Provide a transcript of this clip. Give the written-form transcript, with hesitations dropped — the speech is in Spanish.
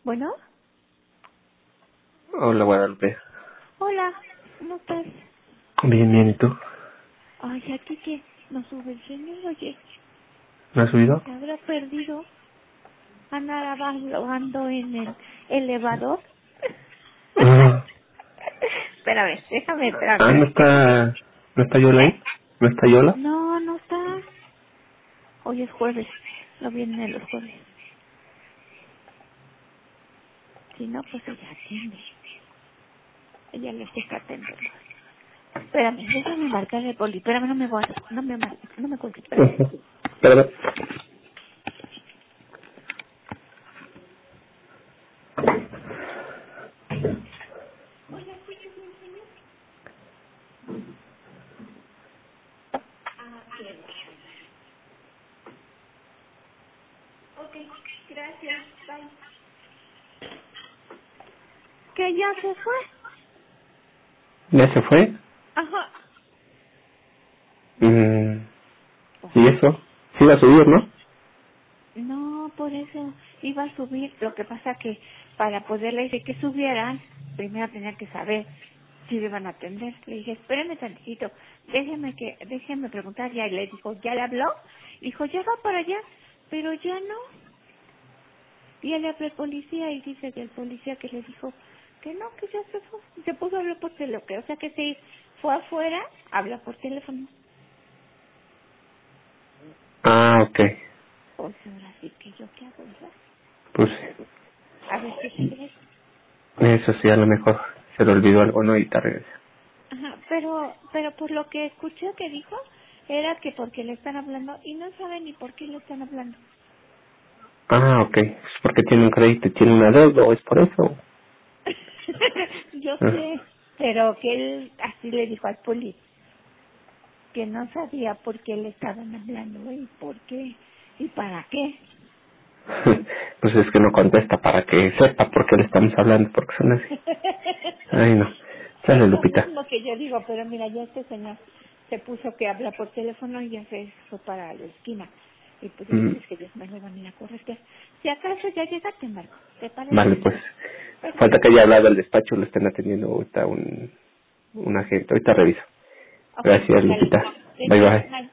Bueno, Hola, Guadalupe. hola, ¿cómo estás? Bien, bien, ¿y tú? Ay, aquí que nos sube el señor, oye, ¿Me has subido? se habrá perdido. Andaba ando en el elevador. Ah, Espérame. ¿no está Yola ¿Eh? ahí? ¿No está Yola? No, no está. Hoy es jueves, no viene los jueves. Si no, pues ella atiende. Ella le toca atenderlo. Espérame, déjame marcar el poli. Espérame, no me voy, no me cuelgues, espérame. Ujú. Espérame. Ok, gracias, bye. ¿Que ya se fue? ¿Ya se fue? Ajá. Mm, Pues ¿Y sí. eso? Sí va a subir, ¿no? No, por eso iba a subir. Lo que pasa que para poderle decir que subieran, primero tenía que saber si le iban a atender. Le dije, espérame tantito, déjeme preguntar. Ya y le dijo, ¿ya le habló? Dijo, ya va para allá, pero ya no. Y él le habló al policía y dice que el policía que le dijo que no, que ya se fue. Se puso a hablar por teléfono. O sea que si fue afuera, habla por teléfono. Ah, ok. Pues ahora sí que yo qué hago, ¿verdad? Pues A ver qué se cree. eso sí, a lo mejor se le olvidó algo, ¿no? Y te regresa. Ajá, pero por lo que escuché que dijo, era que porque le están hablando y no sabe ni por qué le están hablando. Ah, ok. ¿Es porque tiene un crédito y tiene una deuda o es por eso? Yo Ah. sé, pero que él así le dijo al poli, que no sabía por qué le estaban hablando y por qué y para qué. Pues es que no contesta para que sepa por qué le estamos hablando, porque son así. Ay, no. Sale, Es lo Lupita. mismo que yo digo, pero mira, ya este señor se puso que habla por teléfono y ya se fue para la esquina. Y pues ya Mm, sabes que ellos me lo van a ir a correr. Si acaso ya llegaste, Marco, ¿te parece? Vale, pues. Falta que Perfecto. haya hablado al despacho, lo estén atendiendo ahorita un agente. Ahorita reviso. Ok, Gracias, ándale. Lupita. ¿De Bye, qué? bye. Bye.